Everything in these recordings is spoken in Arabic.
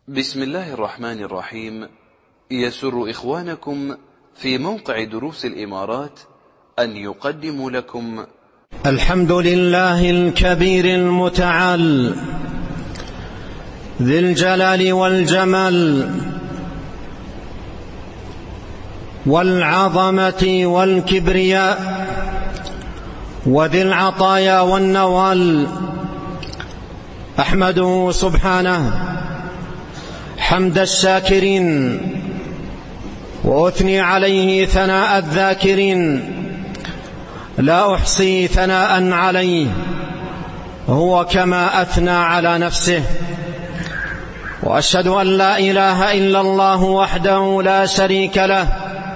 بسم الله الرحمن الرحيم. يسر إخوانكم في موقع دروس الإمارات أن يقدموا لكم الحمد لله الكبير المتعال ذي الجلال والجمال والعظمة والكبرياء وذي العطايا والنوال. أحمده سبحانه حمد الشاكرين وأثني عليه ثناء الذاكرين، لا أحصي ثناء عليه هو كما أثنى على نفسه. وأشهد أن لا إله إلا الله وحده لا شريك له،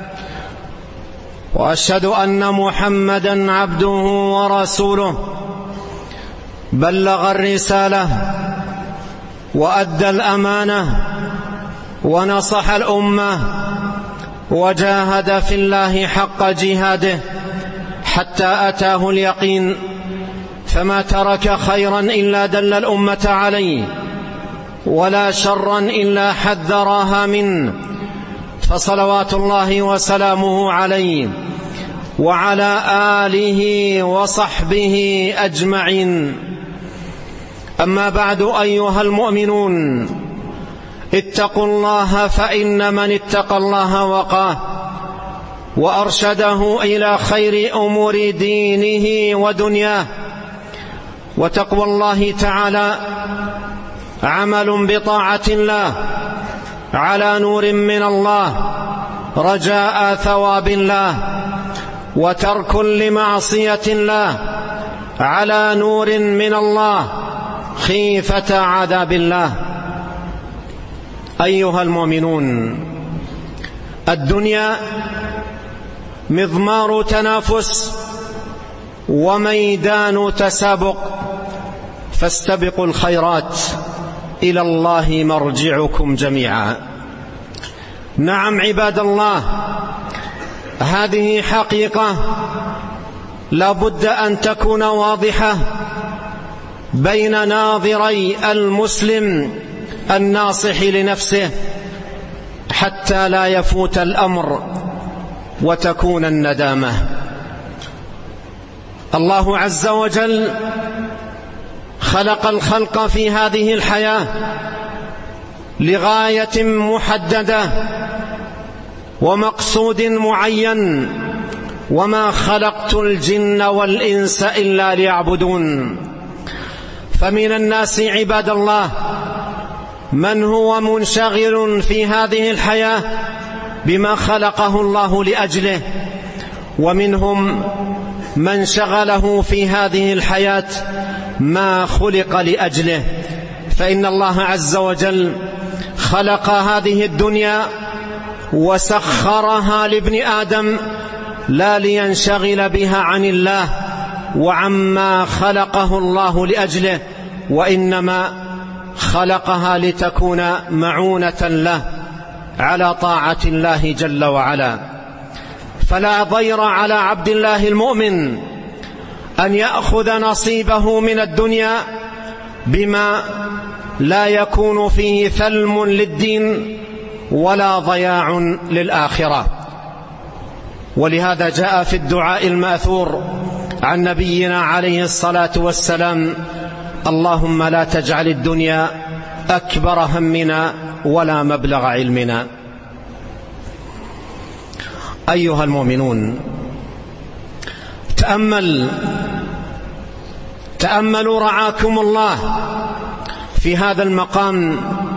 وأشهد أن محمدا عبده ورسوله، بلغ الرسالة وأدى الأمانة ونصح الأمة وجاهد في الله حق جهاده حتى أتاه اليقين، فما ترك خيرا إلا دل الأمة عليه ولا شرا إلا حذرها منه، فصلوات الله وسلامه عليه وعلى آله وصحبه أجمعين. أما بعد، أيها المؤمنون، اتقوا الله، فإن من اتقى الله وقاه وأرشده إلى خير أمور دينه ودنياه. وتقوى الله تعالى عمل بطاعة الله على نور من الله رجاء ثواب الله، وترك لمعصية الله على نور من الله خيفة عذاب الله. أيها المؤمنون، الدنيا مضمار تنافس وميدان تسابق، فاستبقوا الخيرات، إلى الله مرجعكم جميعا. نعم عباد الله، هذه حقيقة لا بد أن تكون واضحة بين ناظري المسلم الناصح لنفسه، حتى لا يفوت الأمر وتكون الندامة. الله عز وجل خلق الخلق في هذه الحياة لغاية محددة ومقصود معين، وما خلقت الجن والإنس إلا ليعبدون. فمن الناس عباد الله من هو منشغل في هذه الحياة بما خلقه الله لأجله، ومنهم من شغله في هذه الحياة ما خلق لأجله. فإن الله عز وجل خلق هذه الدنيا وسخرها لابن آدم لا لينشغل بها عن الله وعما خلقه الله لأجله، وإنما خلقها لتكون معونة له على طاعة الله جل وعلا. فلا ضير على عبد الله المؤمن أن يأخذ نصيبه من الدنيا بما لا يكون فيه ثلم للدين ولا ضياع للآخرة. ولهذا جاء في الدعاء المأثور عن نبينا عليه الصلاة والسلام: اللهم لا تجعل الدنيا أكبر همنا ولا مبلغ علمنا. أيها المؤمنون، تأملوا رعاكم الله في هذا المقام،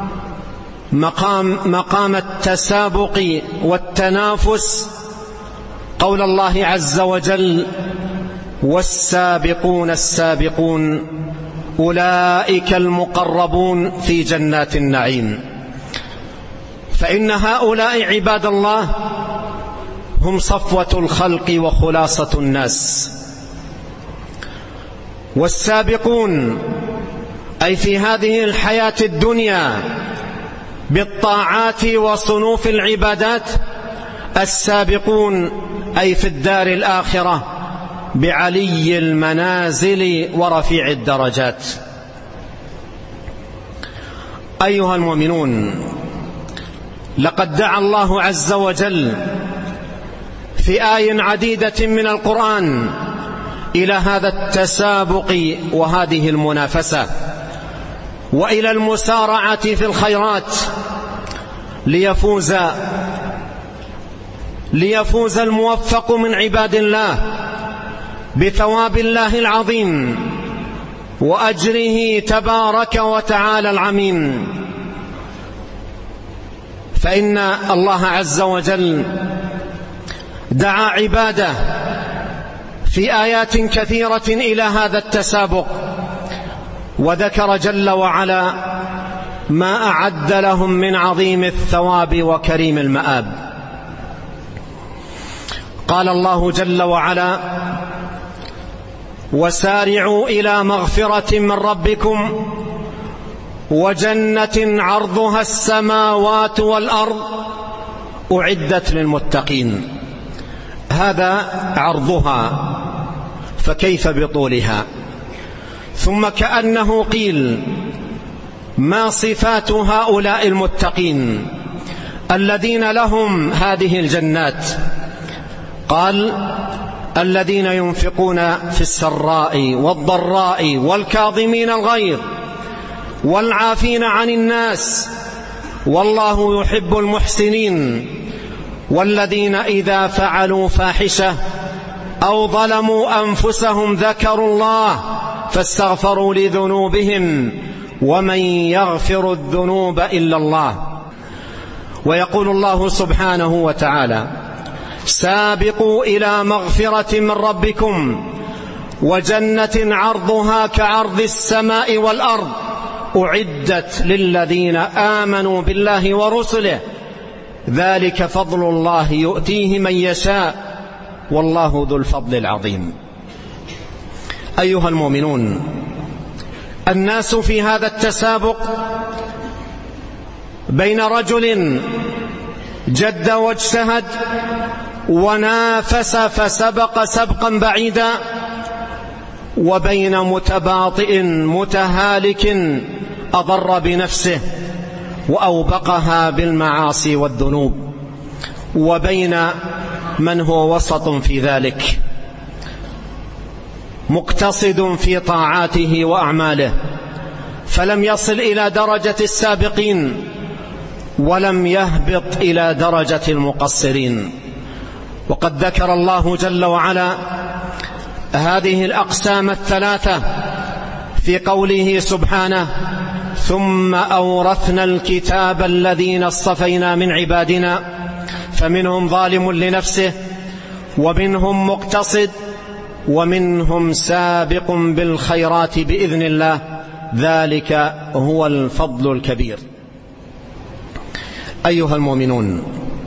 مقام التسابق والتنافس، قول الله عز وجل: والسابقون السابقون أولئك المقربون في جنات النعيم. فإن هؤلاء عباد الله هم صفوة الخلق وخلاصة الناس. والسابقون أي في هذه الحياة الدنيا بالطاعات وصنوف العبادات، السابقون أي في الدار الآخرة بعلي المنازل ورفيع الدرجات. أيها المؤمنون، لقد دعا الله عز وجل في آي عديدة من القرآن إلى هذا التسابق وهذه المنافسة، وإلى المسارعة في الخيرات ليفوز الموفق من عباد الله بثواب الله العظيم وأجره تبارك وتعالى العميم. فإن الله عز وجل دعا عباده في آيات كثيرة إلى هذا التسابق، وذكر جل وعلا ما أعد لهم من عظيم الثواب وكريم المآب. قال الله جل وعلا: وسارعوا إلى مغفرة من ربكم وجنة عرضها السماوات والأرض أعدت للمتقين. هذا عرضها، فكيف بطولها؟ ثم كأنه قيل: ما صفات هؤلاء المتقين الذين لهم هذه الجنات؟ قال: الذين ينفقون في السراء والضراء والكاظمين الغيظ والعافين عن الناس والله يحب المحسنين، والذين إذا فعلوا فاحشة أو ظلموا أنفسهم ذكروا الله فاستغفروا لذنوبهم ومن يغفر الذنوب إلا الله. ويقول الله سبحانه وتعالى: سابقوا إلى مغفرة من ربكم وجنة عرضها كعرض السماء والأرض أعدت للذين آمنوا بالله ورسله ذلك فضل الله يؤتيه من يشاء والله ذو الفضل العظيم. أيها المؤمنون، الناس في هذا التسابق بين رجل جد واجتهد ونافس فسبق سبقا بعيدا، وبين متباطئ متهالك أضر بنفسه وأوبقها بالمعاصي والذنوب، وبين من هو وسط في ذلك مقتصد في طاعاته وأعماله، فلم يصل إلى درجة السابقين ولم يهبط إلى درجة المقصرين. وقد ذكر الله جل وعلا هذه الأقسام الثلاثة في قوله سبحانه: ثم أورثنا الكتاب الذين اصطفينا من عبادنا فمنهم ظالم لنفسه ومنهم مقتصد ومنهم سابق بالخيرات بإذن الله ذلك هو الفضل الكبير. أيها المؤمنون،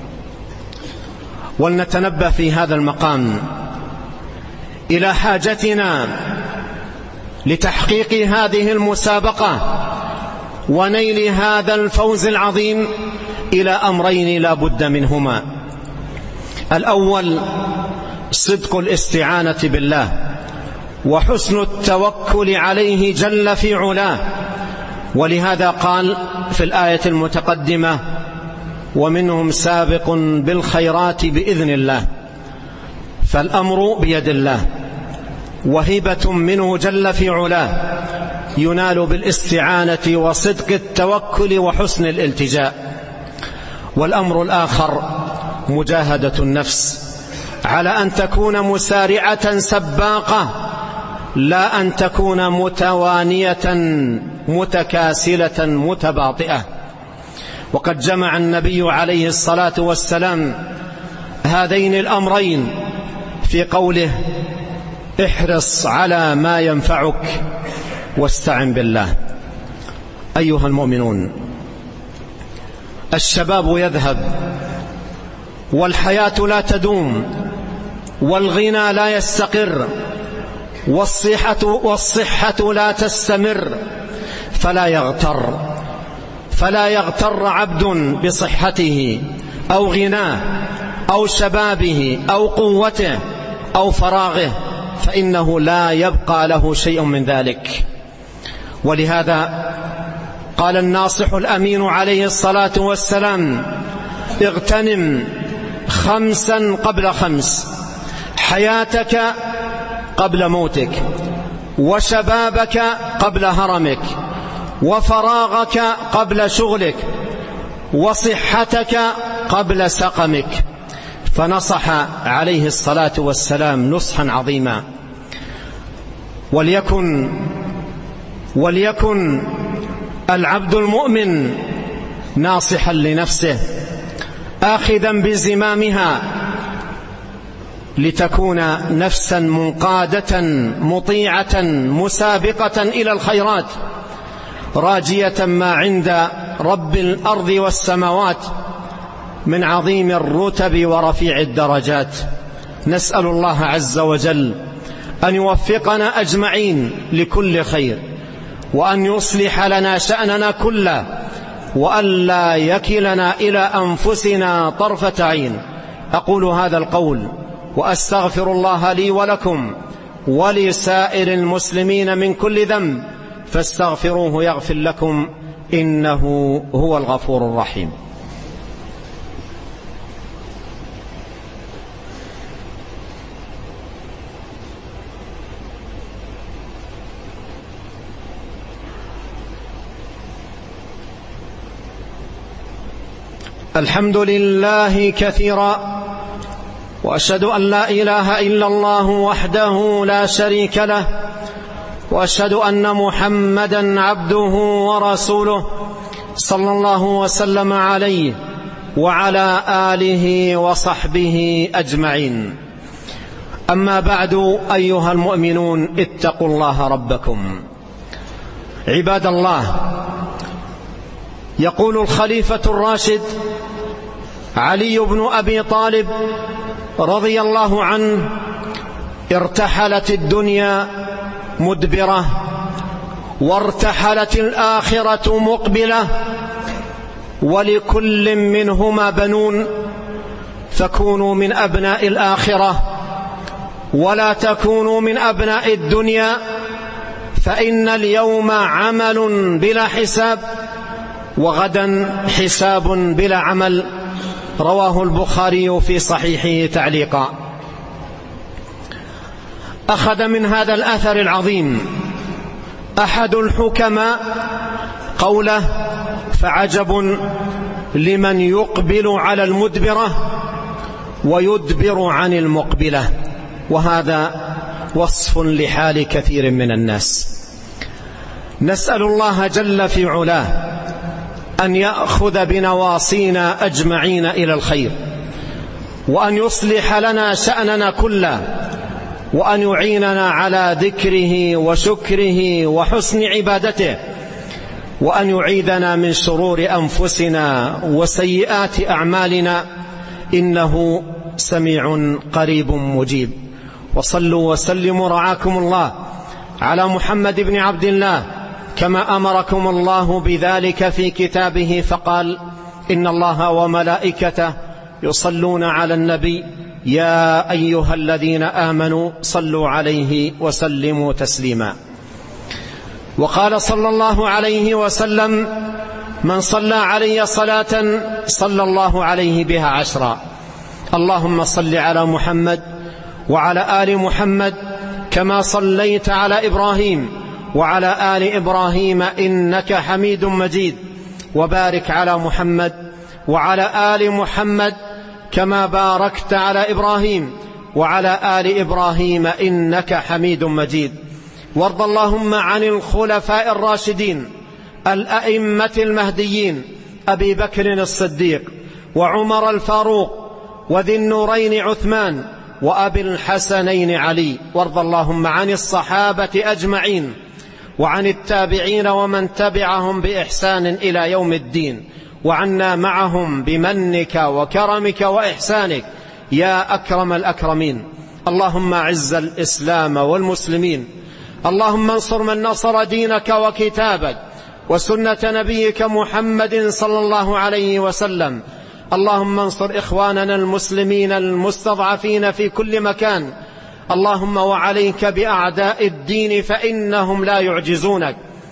ولنتنبه في هذا المقام إلى حاجتنا لتحقيق هذه المسابقة ونيل هذا الفوز العظيم إلى أمرين لا بد منهما. الأول صدق الاستعانة بالله وحسن التوكل عليه جل في علاه، ولهذا قال في الآية المتقدمة: ومنهم سابق بالخيرات بإذن الله. فالأمر بيد الله، وهبة منه جل في علاه ينال بالاستعانة وصدق التوكل وحسن الالتجاء. والأمر الآخر مجاهدة النفس على أن تكون مسارعة سباقة، لا أن تكون متوانية متكاسلة متباطئة. وقد جمع النبي عليه الصلاة والسلام هذين الأمرين في قوله: احرص على ما ينفعك واستعن بالله. أيها المؤمنون، الشباب يذهب والحياة لا تدوم والغنى لا يستقر والصحة لا تستمر، فلا يغتر عبد بصحته أو غناه أو شبابه أو قوته أو فراغه، فإنه لا يبقى له شيء من ذلك. ولهذا قال الناصح الأمين عليه الصلاة والسلام: اغتنم 5 قبل 5: حياتك قبل موتك، وشبابك قبل هرمك، وفراغك قبل شغلك، وصحتك قبل سقمك. فنصح عليه الصلاة والسلام نصحا عظيما. وليكن العبد المؤمن ناصحا لنفسه آخذا بزمامها، لتكون نفسا منقادة مطيعة مسابقة إلى الخيرات، راجية ما عند رب الأرض والسماوات من عظيم الرتب ورفيع الدرجات. نسأل الله عز وجل أن يوفقنا أجمعين لكل خير، وأن يصلح لنا شأننا كله، وأن لا يكلنا إلى أنفسنا طرفة عين. أقول هذا القول وأستغفر الله لي ولكم ولسائر المسلمين من كل ذنب، فاستغفروه يغفر لكم، إنه هو الغفور الرحيم. الحمد لله كثيرا، وأشهد أن لا إله إلا الله وحده لا شريك له، وأشهد أن محمدا عبده ورسوله صلى الله وسلم عليه وعلى آله وصحبه أجمعين. أما بعد، أيها المؤمنون، اتقوا الله ربكم. عباد الله، يقول الخليفة الراشد علي بن أبي طالب رضي الله عنه: ارتحلت الدنيا مدبرة، وارتحلت الآخرة مقبلة، ولكل منهما بنون، فكونوا من أبناء الآخرة ولا تكونوا من أبناء الدنيا، فإن اليوم عمل بلا حساب، وغدا حساب بلا عمل. رواه البخاري في صحيحه تعليقا. أخذ من هذا الأثر العظيم أحد الحكماء قوله: فعجب لمن يقبل على المدبرة ويدبر عن المقبلة. وهذا وصف لحال كثير من الناس. نسأل الله جل في علاه أن يأخذ بنواصينا أجمعين إلى الخير، وأن يصلح لنا شأننا كله، وأن يعيننا على ذكره وشكره وحسن عبادته، وأن يعيذنا من شرور أنفسنا وسيئات أعمالنا، إنه سميع قريب مجيب. وصلوا وسلموا رعاكم الله على محمد بن عبد الله، كما أمركم الله بذلك في كتابه، فقال: إن الله وملائكته يصلون على النبي، يا أيها الذين آمنوا صلوا عليه وسلموا تسليما. وقال صلى الله عليه وسلم: من صلى علي صلاة صلى الله عليه بها 10. اللهم صل على محمد وعلى آل محمد كما صليت على إبراهيم وعلى آل إبراهيم إنك حميد مجيد، وبارك على محمد وعلى آل محمد كما باركت على إبراهيم وعلى آل إبراهيم إنك حميد مجيد. وارض اللهم عن الخلفاء الراشدين الأئمة المهديين، أبي بكر الصديق وعمر الفاروق وذي النورين عثمان وأبي الحسنين علي. وارض اللهم عن الصحابة أجمعين، وعن التابعين ومن تبعهم بإحسان إلى يوم الدين، وعنا معهم بمنك وكرمك وإحسانك يا أكرم الأكرمين. اللهم أعز الإسلام والمسلمين، اللهم انصر من نصر دينك وكتابك وسنة نبيك محمد صلى الله عليه وسلم. اللهم انصر إخواننا المسلمين المستضعفين في كل مكان. اللهم وعليك بأعداء الدين فإنهم لا يعجزونك.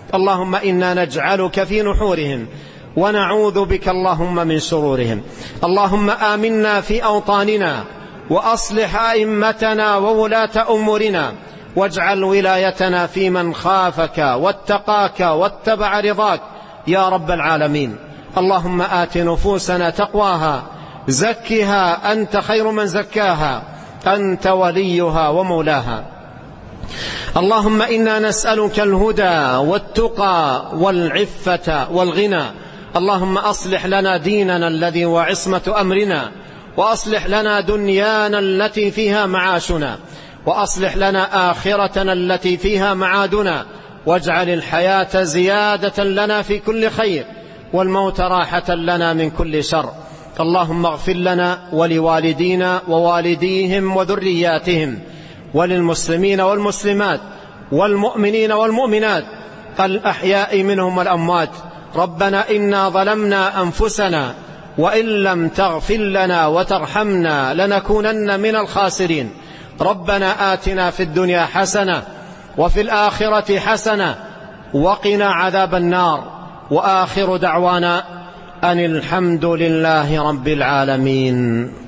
اللهم إنا نجعلك في نحورهم ونعوذ بك اللهم من شرورهم. اللهم آمنا في أوطاننا وأصلح أئمتنا وولاة أمورنا، واجعل ولايتنا في من خافك واتقاك واتبع رضاك يا رب العالمين. اللهم آت نفوسنا تقواها، زكها أنت خير من زكاها، أنت وليها ومولاها. اللهم إنا نسألك الهدى والتقى والعفة والغنى. اللهم أصلح لنا ديننا الذي هو عصمة أمرنا، وأصلح لنا دنيانا التي فيها معاشنا، وأصلح لنا آخرتنا التي فيها معادنا، واجعل الحياة زيادة لنا في كل خير، والموت راحة لنا من كل شر. اللهم اغفر لنا ولوالدينا ووالديهم وذرياتهم، وللمسلمين والمسلمات والمؤمنين والمؤمنات الأحياء منهم والأموات. ربنا إنا ظلمنا أنفسنا وإن لم تغفر لنا وترحمنا لنكونن من الخاسرين. ربنا آتنا في الدنيا حسنة وفي الآخرة حسنة وقنا عذاب النار. وآخر دعوانا أن الحمد لله رب العالمين.